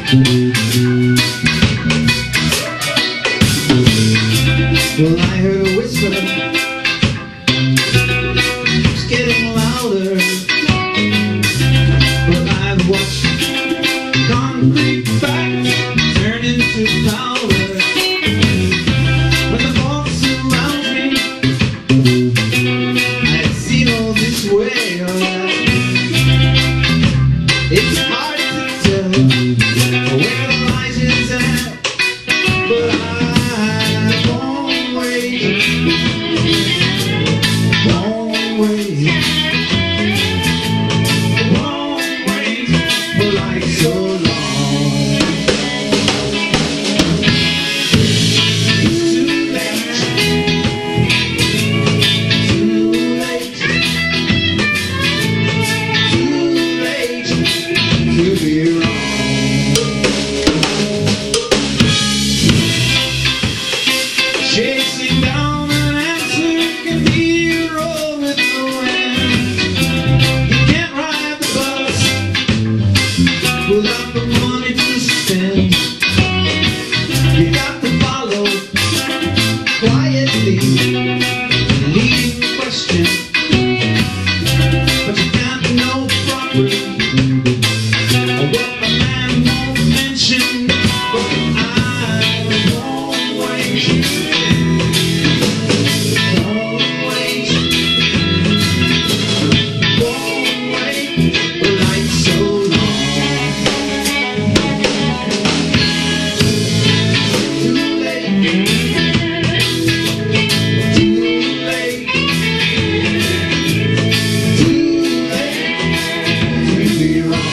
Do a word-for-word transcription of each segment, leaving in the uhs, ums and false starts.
Well, I heard a whisper, it's getting louder, but I've watched concrete facts turn into powder. When the folks surround me, I've seen all this way or that. It's hard to tell where the light is at, but I won't wait, won't wait, won't wait for like so long. It's too late, too late, too late to be wrong. Chasing down an answer can be a roll with the wind. You can't ride the bus without the money to spend. You got to follow quietly, leading the question, but you can't know properly what a man won't mention. But I won't wait, won't wait, won't wait for like so long. Too late, too late, too late to be wrong.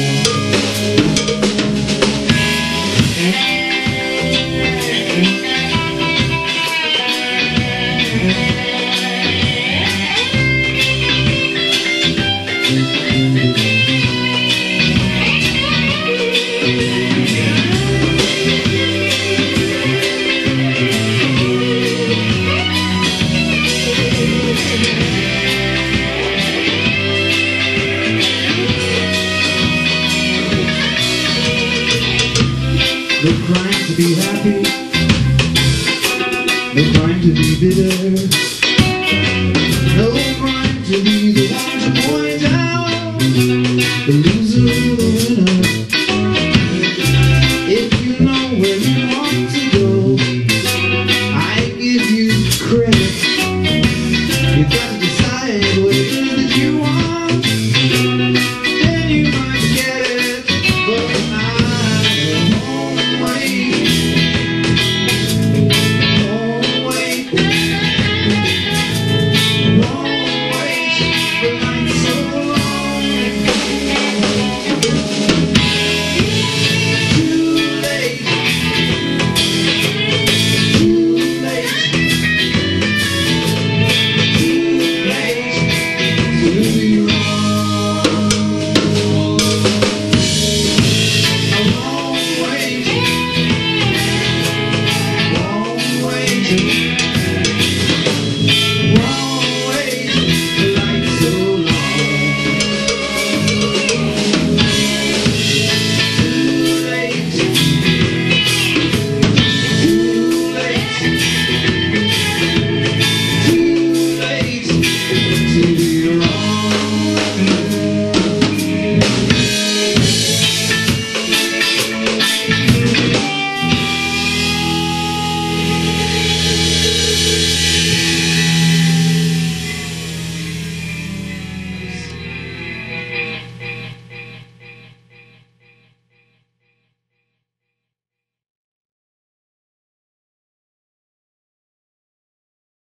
No crime to be happy, no crime to be bitter.